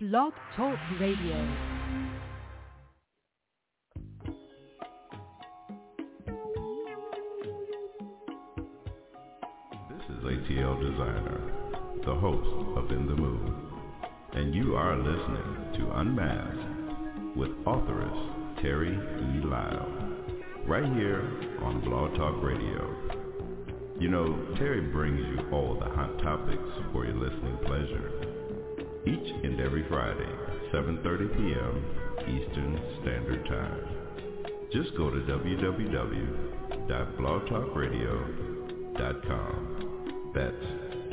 Blog Talk Radio. ATL Designer, the host of In the Mood, and you are listening to Unmasked with authoress Terry E. Lyle, right here on Blog Talk Radio. You know, Terry brings you all the hot topics for your listening pleasure, each and every Friday, 7:30 p.m. Eastern Standard Time. Just go to www.blogtalkradio.com. That's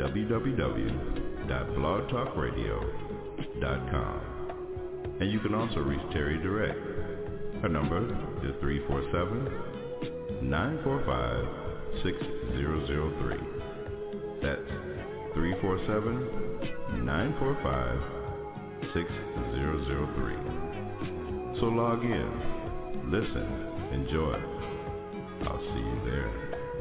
www.blogtalkradio.com. And you can also reach Terry direct. Her number is 347-945-6003. That's 347-945-6003. So log in, listen, enjoy. I'll see you there.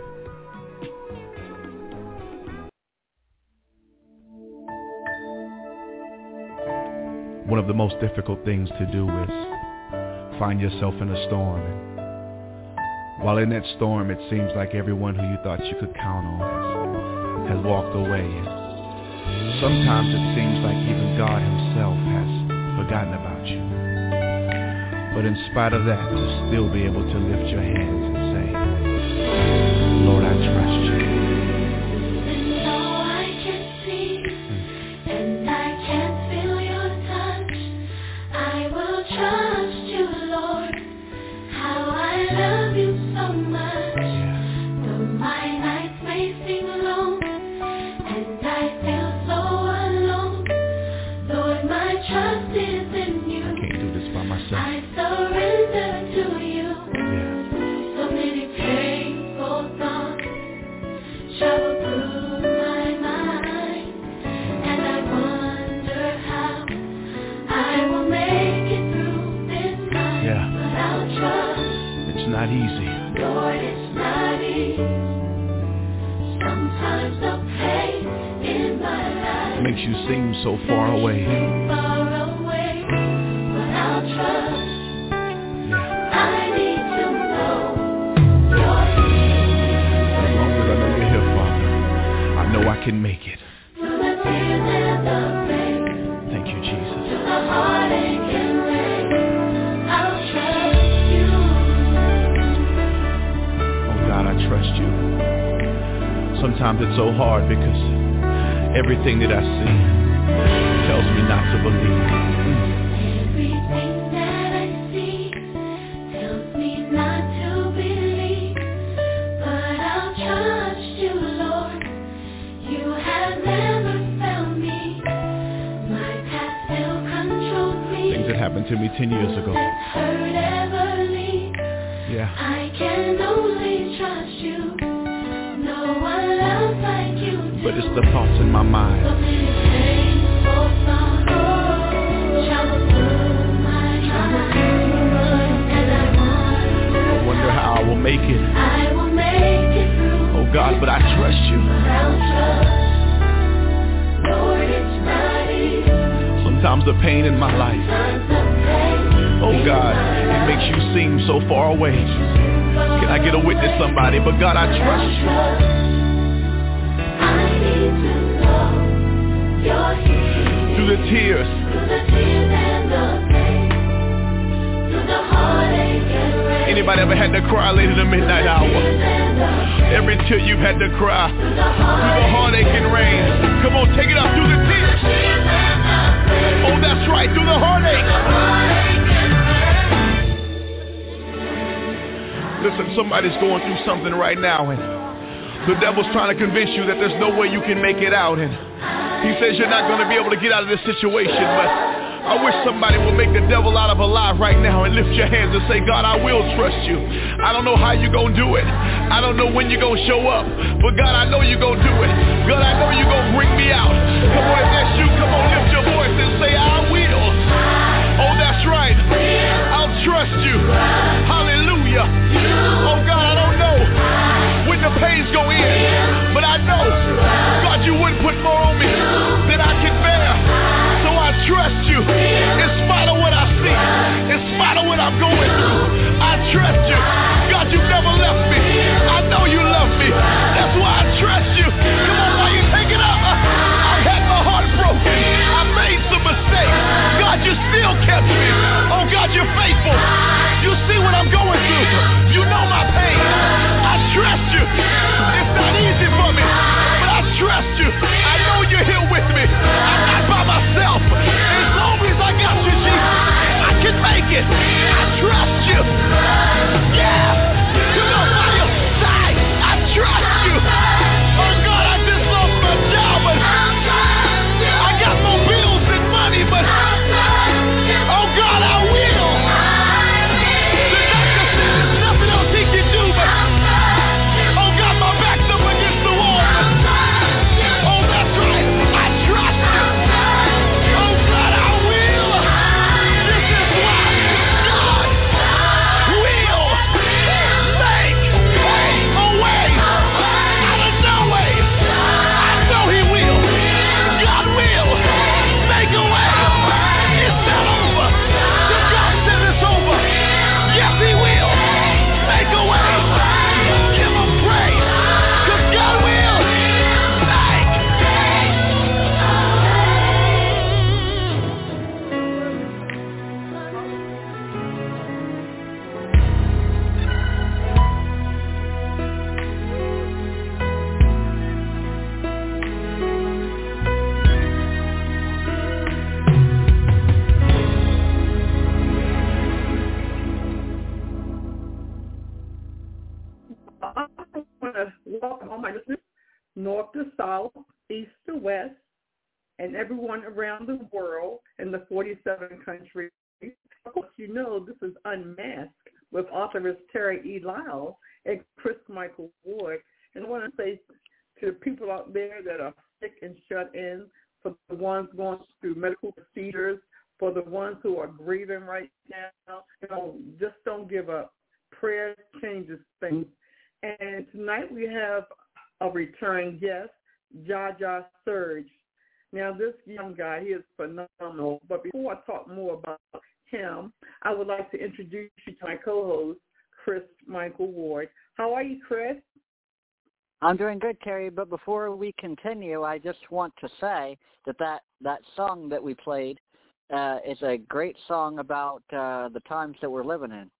One of the most difficult things to do is find yourself in a storm. And while in that storm, it seems like everyone who you thought you could count on has walked away. And sometimes it seems like even God himself has forgotten about you. But in spite of that, to still be able to lift your hands and say, Lord, I trust you. So far away. But I'll trust. Yeah. I need to know you're here. As long as I know you're here, Father, I know I can make it. Through the tears and the pain. Thank you, Jesus. Through the heartache and rain, I'll trust you. Oh God, I trust you. Sometimes it's so hard because everything that I see tells me not to believe. Everything that I see tells me not to believe. But I'll trust you, Lord. You have never found me. My past still controls me. Things that happened to me 10 years ago. That hurt ever leave. Yeah. I can only trust you. No one else like you do. But it's the thoughts in my mind. So I will make it. I will make it through. Oh God, but I trust you. Lord, it's not easy. Sometimes the pain in my life, oh God, it makes you seem so far away. Can I get a witness, somebody? But God, I trust you. I need to know you're here. Through the tears and the pain, through the heartache and rain. Anybody ever had to cry late in the midnight hour? Every tear you've had to cry through the heartache and rain. Come on, take it up through the tears. Oh, that's right, through the heartache. Listen, somebody's going through something right now, and the devil's trying to convince you that there's no way you can make it out, and he says you're not going to be able to get out of this situation, but I wish somebody would make the devil out of a lie right now and lift your hands and say, God, I will trust you. I don't know how you're going to do it. I don't know when you're going to show up. But God, I know you're going to do it. God, I know you're going to bring me out. Come on, if that's you, come on, lift your voice and say, I will. Oh, that's right. I'll trust you. Hallelujah. Oh, God, I don't know when the pains go in, but I know, God, you wouldn't put more on me than I can bear. So I trust you. south, east to west, and everyone around the world in the 47 countries. Of course, you know this is Unmasked with authoress Terry E. Lyle and Chris Michael Ward. And I want to say to the people out there that are sick and shut in, for the ones going through medical procedures, for the ones who are grieving right now, just don't give up. Prayer changes things. And tonight we have a returning guest, Jaja Surge. Now, this young guy, he is phenomenal. But before I talk more about him, I would like to introduce you to my co-host, Chris Michael Ward. How are you, Chris? I'm doing good, Terry, but before we continue, I just want to say that song that we played is a great song about the times that we're living in.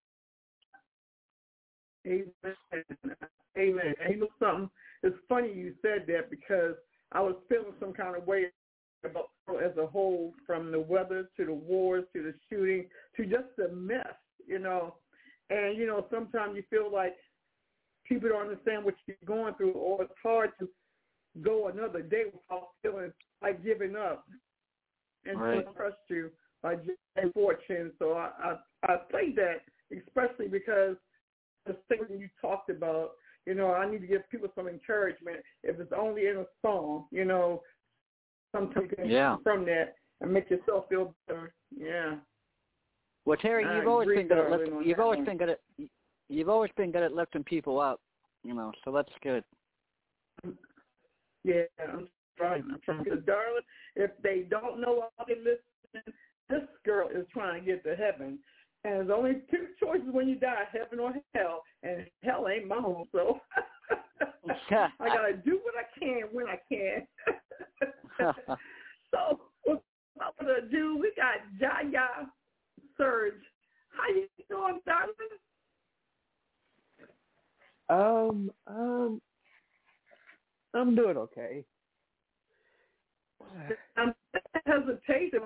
Amen. Amen. And you know something? It's funny you said that because I was feeling some kind of way about as a whole, from the weather to the wars to the shooting to just the mess, And, sometimes you feel like people don't understand what you're going through, or it's hard to go another day without feeling like giving up. And right. So I trust you by Jay Fortune. So I played that especially because the thing you talked about, I need to give people some encouragement. If it's only in a song, sometimes you can get from that and make yourself feel better. Yeah. Well, Terry, you've always been good at lifting. You've always been good at lifting people up. So that's good. Yeah, I'm trying. Because, darling, if they don't know why they're listening, this girl is trying to get to heaven. And there's only two choices when you die, heaven or hell. And hell ain't my home, so I got to do what I can when I can. So without further ado, we got Jaja Surge. How you doing, darling? I'm doing okay. I'm hesitating.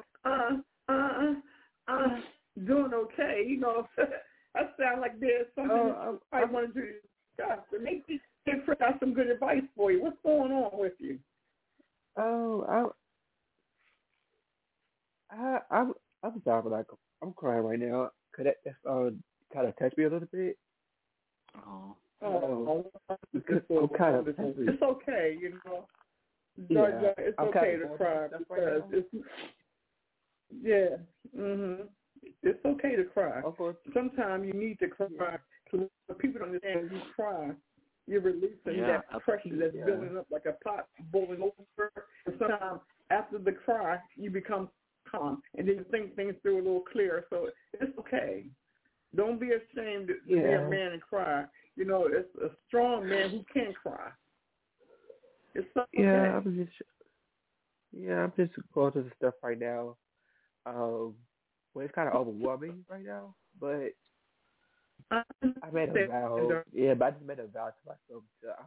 Doing okay. I sound like there's something I want to discuss. And maybe Chris got some good advice for you. What's going on with you? I'm sorry, but I'm crying right now. Could that kind of touch me a little bit? I'm kind of. It's okay, Yeah, it's okay to cry because it's okay to cry. Sometimes you need to cry because people don't understand. When you cry, you're releasing that pressure that's building up like a pot boiling over. And sometimes after the cry, you become calm and then you think things through a little clearer. So it's okay. Don't be ashamed to be a man and cry. It's a strong man who can cry. It's okay. I'm just going through the stuff right now. It's kind of overwhelming right now, but I made a vow. Yeah, but I just made a vow to myself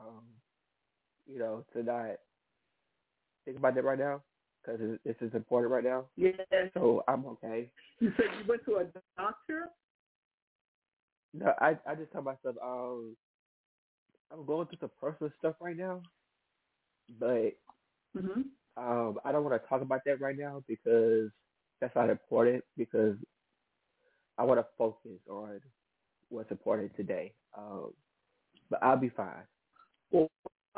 to not think about that right now because it's just important right now. Yeah. So I'm okay. You said you went to a doctor? No, I just told myself I'm going through some personal stuff right now, but I don't want to talk about that right now because that's not important. Because I want to focus on what's important today. But I'll be fine. Well,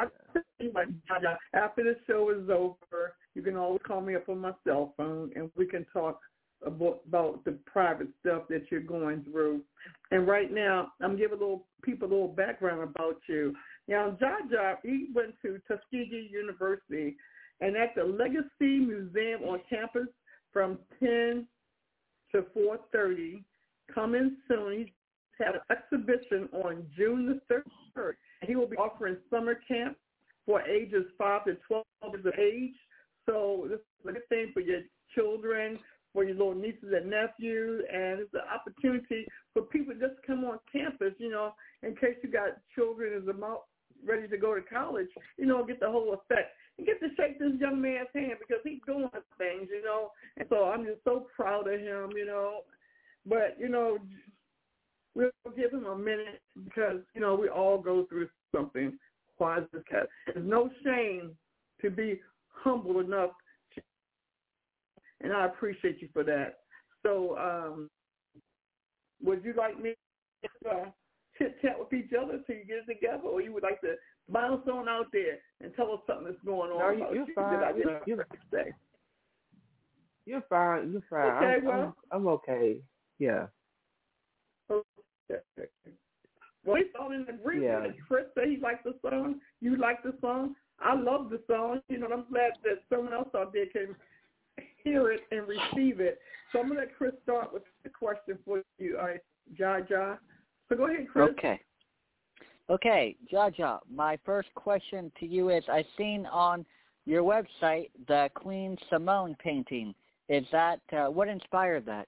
after the show is over, you can always call me up on my cell phone, and we can talk about the private stuff that you're going through. And right now, I'm giving people a little background about you. Now, Jaja, he went to Tuskegee University, and at the Legacy Museum on campus from 10 to 4:30, coming soon. He's had an exhibition on June the 3rd, and he will be offering summer camp for ages 5 to 12 years of age. So this is a good thing for your children, for your little nieces and nephews, and it's an opportunity for people to just come on campus, in case you got children as about ready to go to college, get the whole effect. And get to shake this young man's hand because he's doing things, And so I'm just so proud of him, But, we'll give him a minute because, we all go through something. There's no shame to be humble enough, and I appreciate you for that. So would you like me to chit-chat with each other till you get it together, or you would like to bounce on out there and tell us something that's going on about you fine. that I didn't say? You're fine. You're fine. Okay, I'm okay. Yeah. Okay. Well, we all in agreement. Yeah. Chris said he liked the song. You like the song. I love the song. You know, I'm glad that someone else out there can hear it and receive it. So I'm going to let Chris start with the question for you, all right, Jaja. So go ahead, Chris. Okay, Jaja, my first question to you is, I've seen on your website the Queen Simone painting. Is that, what inspired that?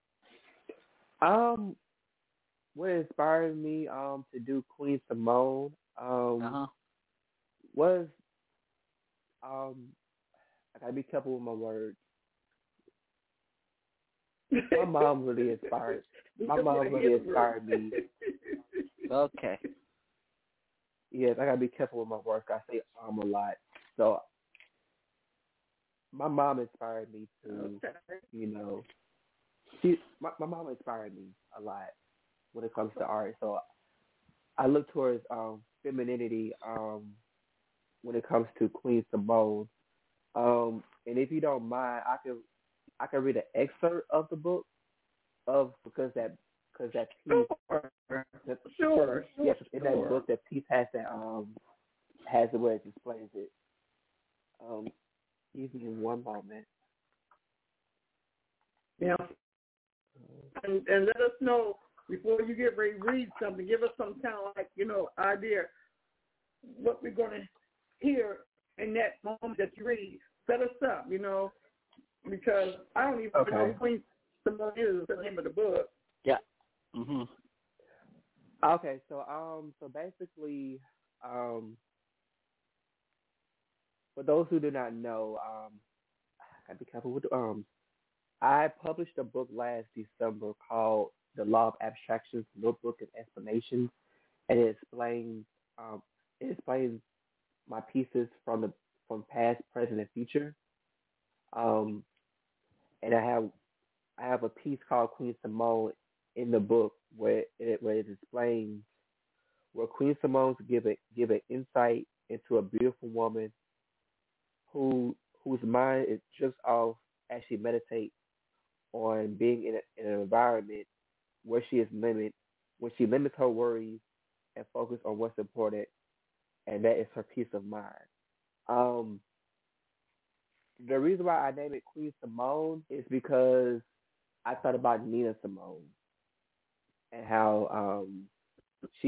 What inspired me to do Queen Simone was I gotta be careful with my words. My mom really inspired. My mom really inspired me. Okay. Yes, I gotta be careful with my words. I say a lot, so my mom inspired me to, you know, my mom inspired me a lot when it comes to art. So I look towards femininity when it comes to Queen Simone. And if you don't mind, I can read an excerpt of the book because that piece. Sure. Yes, in that book, that piece has the way it displays it. Give me one moment. Yeah. And let us know before you get ready to read something. Give us some kind of idea what we're going to hear in that moment that you read. Set us up, because I don't even know who Queen Simone is the name of the book. Yeah. Mhm. Okay, so basically, for those who do not know, I gotta be careful with I published a book last December called The Law of Abstractions, Notebook and Explanations, and it explains my pieces from past, present, and future. And I have a piece called Queen Simone in the book where it explains where Queen Simone give an insight into a beautiful woman whose mind is just off as she meditates on being in an environment where she limits her worries and focus on what's important, and that is her peace of mind. The reason why I named it Queen Simone is because I thought about Nina Simone and how she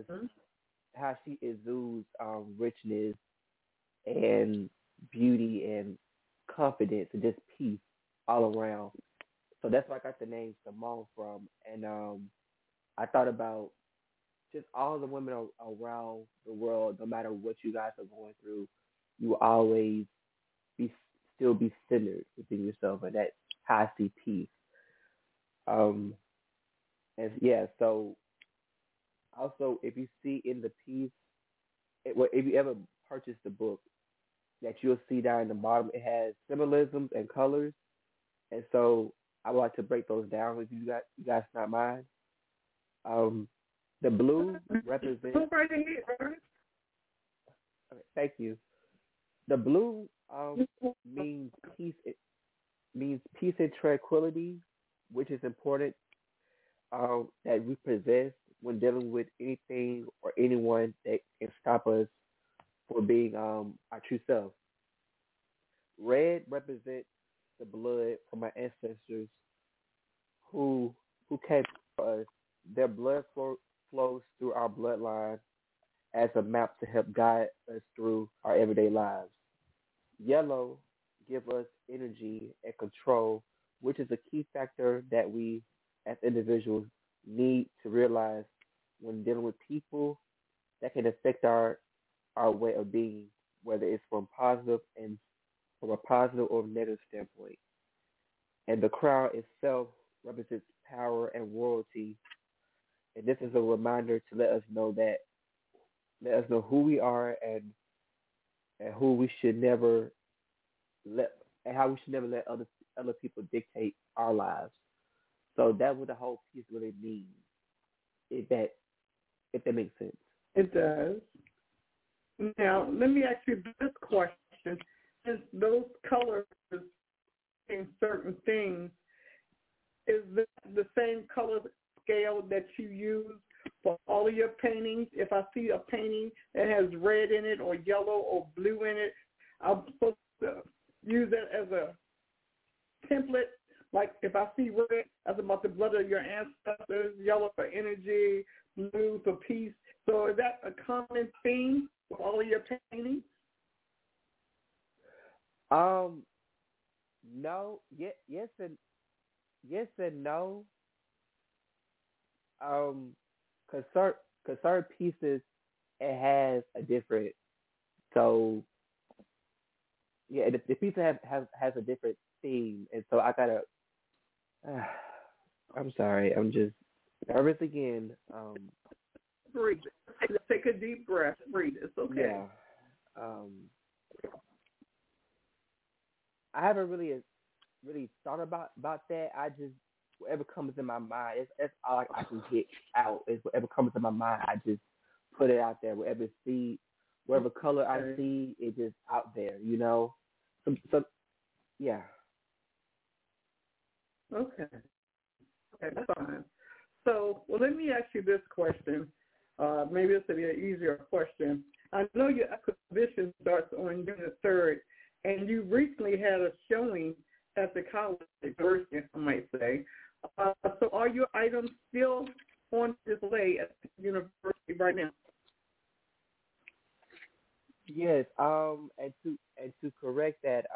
exudes richness and beauty and confidence and just peace all around. So that's where I got the name Simone from. And I thought about just all the women around the world, no matter what you guys are going through, you will always still be centered within yourself, and that's how I see peace. So also if you see in the piece, if you ever purchase the book, that you'll see down in the bottom, it has symbolisms and colors, and so I would like to break those down if you guys not mind. The blue represents. Okay, thank you. The blue means peace. It means peace and tranquility, which is important that we possess when dealing with anything or anyone that can stop us for being our true self. Red represents the blood from our ancestors who came for us. Their blood flows through our bloodline as a map to help guide us through our everyday lives. Yellow gives us energy and control, which is a key factor that we as individuals need to realize when dealing with people that can affect our way of being, whether it's from a positive or negative standpoint. And the crown itself represents power and royalty. And this is a reminder to let us know who we are and and who we should never let, and how we should never let other people dictate our lives. So that's what the whole piece really means. If that makes sense. It does. Now, let me ask you this question. Since those colors in certain things, is this the same color scale that you use for all of your paintings? If I see a painting that has red in it or yellow or blue in it, I'm supposed to use that as a template. Like if I see red, that's about the blood of your ancestors, yellow for energy, blue for peace. So is that a common theme for all of your paintings? No, yes and no. Cause certain pieces it has a different. So yeah, the piece has a different theme, and so I gotta. I'm sorry, I'm just nervous again. Breathe. Take a deep breath. Breathe. It's okay. Yeah. I haven't really thought about that. I just whatever comes in my mind, it's all I can get out. It's whatever comes in my mind. I just put it out there. Whatever color I see, it just out there. You know. So yeah. Okay. Okay, that's fine. So, well, let me ask you this question. Maybe this will be an easier question. I know your exhibition starts on June the 3rd, and you recently had a showing at the college, I might say. So are your items still on display at the university right now? Yes. And to correct that,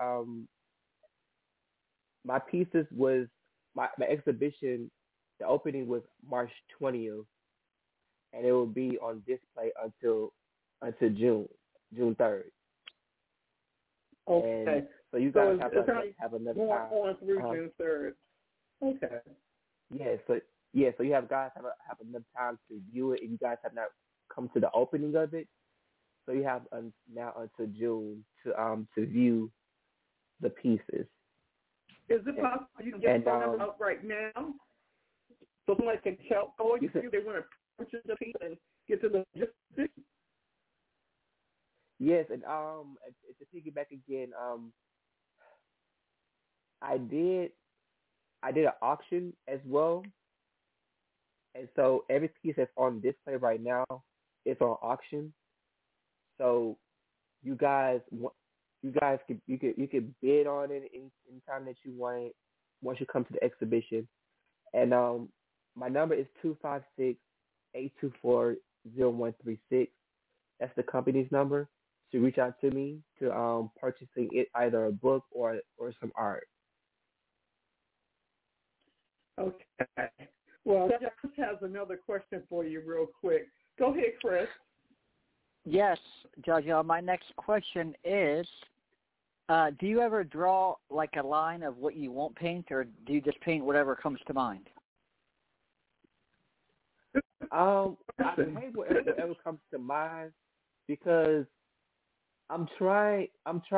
my pieces was my exhibition. The opening was March 20th, and it will be on display until June 3rd. Okay. And so you guys have another going time. On through June 3rd. Okay. So you guys have enough time to view it, and you guys have not come to the opening of it. So you have now until June to view the pieces. Is it possible you can get them out right now? So somebody can tell you they want to purchase the piece and get to the logistics? Yes, and to piggyback again, I did an auction as well, and so every piece that's on display right now is on auction. So you could bid on it anytime that you want it once you come to the exhibition. And my number is 256-824-0136. That's the company's number to reach out to me to purchasing it, either a book or some art. Okay. Well, Chris has another question for you real quick. Go ahead, Chris. Yes, Jojo. My next question is, do you ever draw like a line of what you won't paint, or do you just paint whatever comes to mind? I paint whatever comes to mind because I'm trying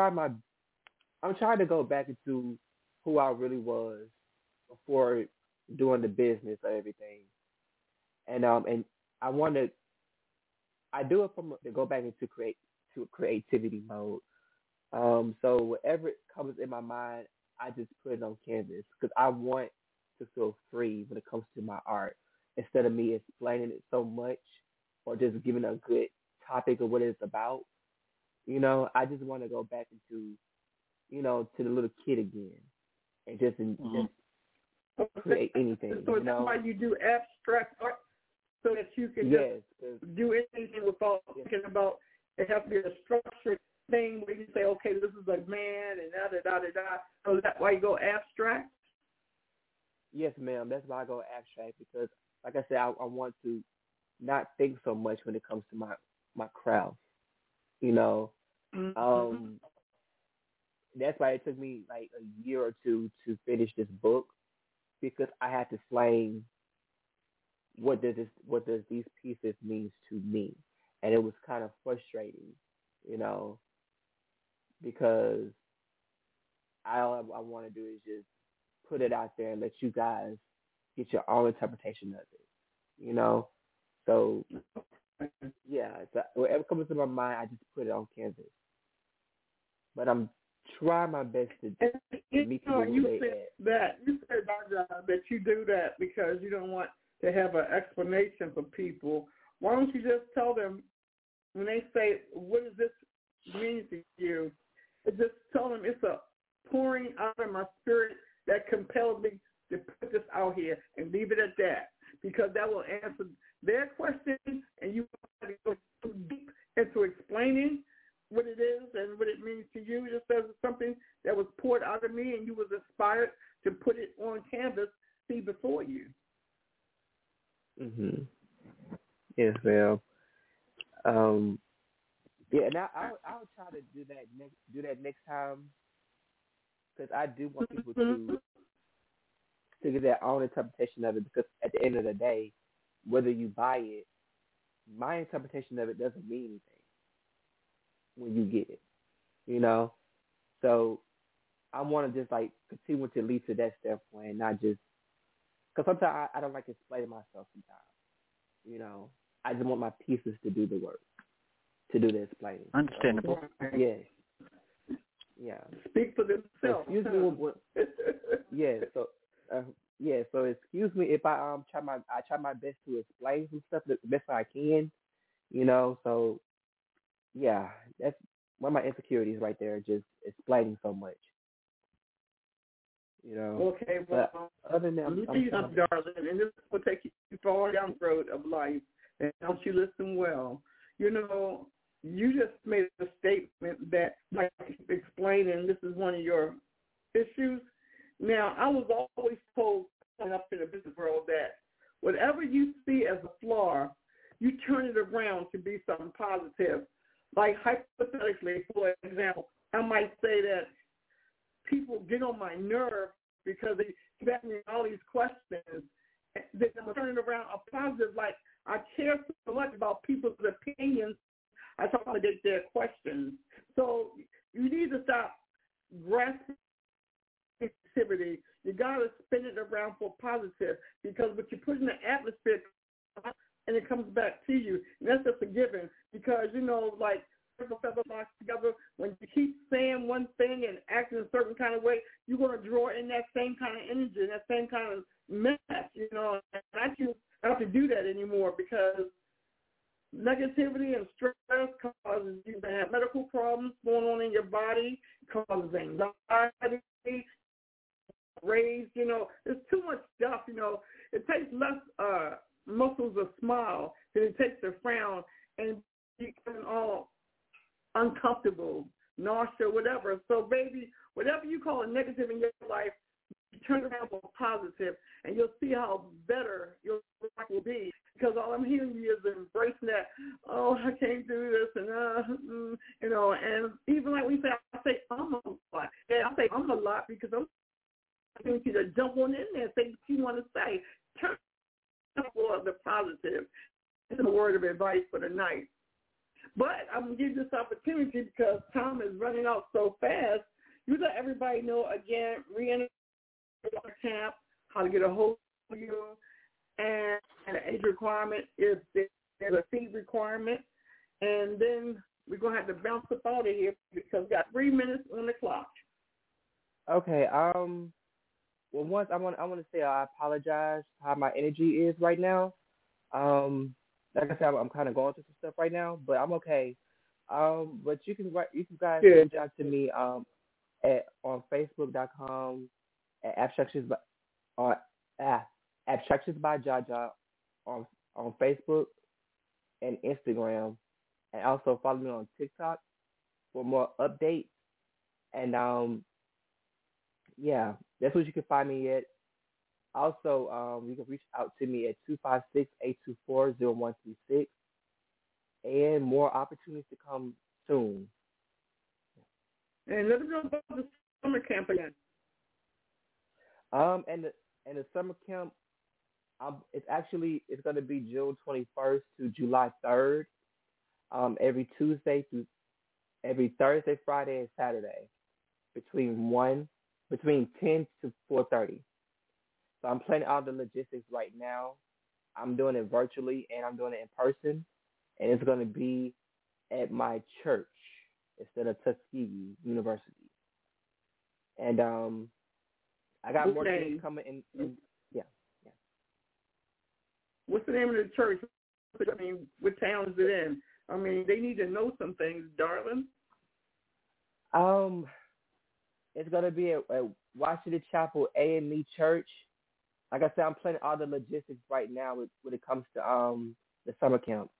to go back into who I really was before doing the business of everything, and I do it to go back into creativity mode. So whatever comes in my mind, I just put it on canvas because I want to feel free when it comes to my art, instead of me explaining it so much or just giving a good topic of what it's about. You know, I just want to go back into, to the little kid again and just create anything. So that's why you do abstract art, so that you can do anything without thinking about it. Has to be a structured thing where you say, okay, this is a man and da-da-da-da-da. So is that why you go abstract? Yes, ma'am. That's why I go abstract because, like I said, I want to not think so much when it comes to my craft. That's why it took me like a year or two to finish this book, because I had to explain what does these pieces means to me, and it was kind of frustrating, because all I want to do is just put it out there and let you guys get your own interpretation of it, you know? So, yeah, so whatever comes to my mind, I just put it on canvas. But I'm trying my best to meet people you where they said that. You said that you do that because you don't want to have an explanation for people. Why don't you just tell them when they say, what does this mean to you? Just tell them it's a pouring out of my spirit that compelled me to put this out here and leave it at that, because that will answer their question, and you want to go too deep into explaining what it is and what it means to you. Just as something that was poured out of me and you was inspired to put it on canvas, see before you. Mhm. Yes, ma'am. Yeah, and I'll try to do that next time, because I do want people to get their own interpretation of it. Because at the end of the day, whether you buy it, my interpretation of it doesn't mean anything when you get it, you know. So I want to just like continue to lead to that standpoint, not just because sometimes I don't like explaining myself. Sometimes, you know, I just want my pieces to do the work, to do the explaining. Understandable. Yeah. Yeah. Speak for themselves. So excuse me. Yeah. So yeah. So excuse me if I try my best to explain some stuff the best I can. You know. So yeah, that's one of my insecurities right there. Just explaining so much. You know. Okay. Well, but other than that, I'm darling, and this will take you far down the road of life. And don't you listen well. You know, you just made a statement that, like explaining, this is one of your issues. Now, I was always told growing up in the business world that whatever you see as a flaw, you turn it around to be something positive. Like hypothetically, for example, I might say that people get on my nerve because they keep asking me all these questions. Then I'm turning around a positive, like I care so much about people's opinions, I accommodate their questions. So you need to stop grasping negativity. You got to spin it around for positive, because what you put in the atmosphere, and it comes back to you. And that's just a given, because, you know, like feather flocks together, when you keep saying one thing and acting a certain kind of way, you're going to draw in that same kind of energy, that same kind of mess, you know. And I choose not to do that anymore, because negativity and stress causes you to have medical problems going on in your body, causes anxiety, rage, you know. There's too much stuff, you know. It takes less muscles to smile than it takes to frown and become all uncomfortable, nausea, whatever. So, baby, whatever you call a negative in your life, you turn around for positive, and you'll see how better your life will be. Because all I'm hearing you is embracing that, oh, I can't do this, and you know, and even like we say, I say I'm a lot. Yeah, I say I'm a lot because I'm going you to jump on in there and say what you want to say. Turn for the positive. It's a word of advice for the night. But I'm going to give you this opportunity because time is running out so fast. You let everybody know again, re-enter our camp, how to get a hold of you, and the age requirement is there's a fee requirement. And then we're going to have to bounce up out of here because we got 3 minutes on the clock. Okay. Well, once I want to say I apologize for how my energy is right now. Like I said, I'm kind of going through some stuff right now, but I'm okay. But you guys reach out to me on Facebook.com at Abstractions by Jaja on Facebook and Instagram, and also follow me on TikTok for more updates. And yeah, that's what you can find me at. Also, you can reach out to me at 256-824-0136, and more opportunities to come soon. And let us know about the summer camp again. And the summer camp, it's going to be June 21st to July 3rd. Every Tuesday through every Thursday, Friday, and Saturday between 10 to 4:30. So I'm planning out the logistics right now. I'm doing it virtually and I'm doing it in person, and it's going to be at my church instead of Tuskegee University. And I got more things coming in. Yeah. What's the name of the church? I mean, what town is it in? I mean, they need to know some things, darling. It's gonna be at Washington Chapel AME Church. Like I said, I'm planning all the logistics right now when it comes to the summer camp.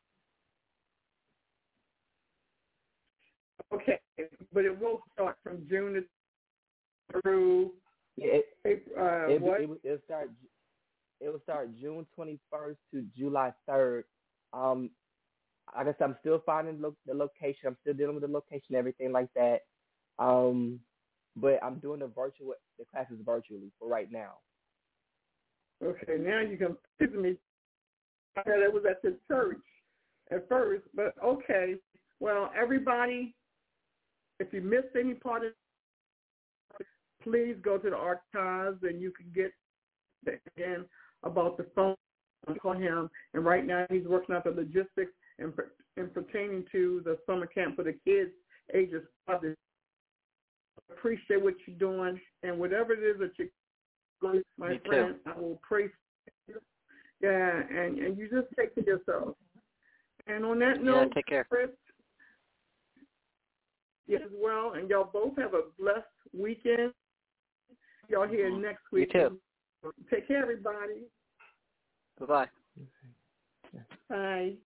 Okay, but it will start from June through. Yeah, what? It will start June 21st to July 3rd. Like I said, I'm still finding the location. I'm still dealing with the location, everything like that. But I'm doing the classes virtually for right now. Okay, now you can visit me. I heard it was at the church at first, but okay. Well, everybody, if you missed any part of it, please go to the archives and you can get again about the phone. Call him, and right now he's working out the logistics and pertaining to the summer camp for the kids ages 5 to. Appreciate what you're doing, and whatever it is that you're going, my friend, I will pray for you. Yeah, and you just take care of yourself. And on that note, take care. Chris, yes, as well, and y'all both have a blessed weekend. Y'all here next week. You too. Take care, everybody. Bye-bye. Bye.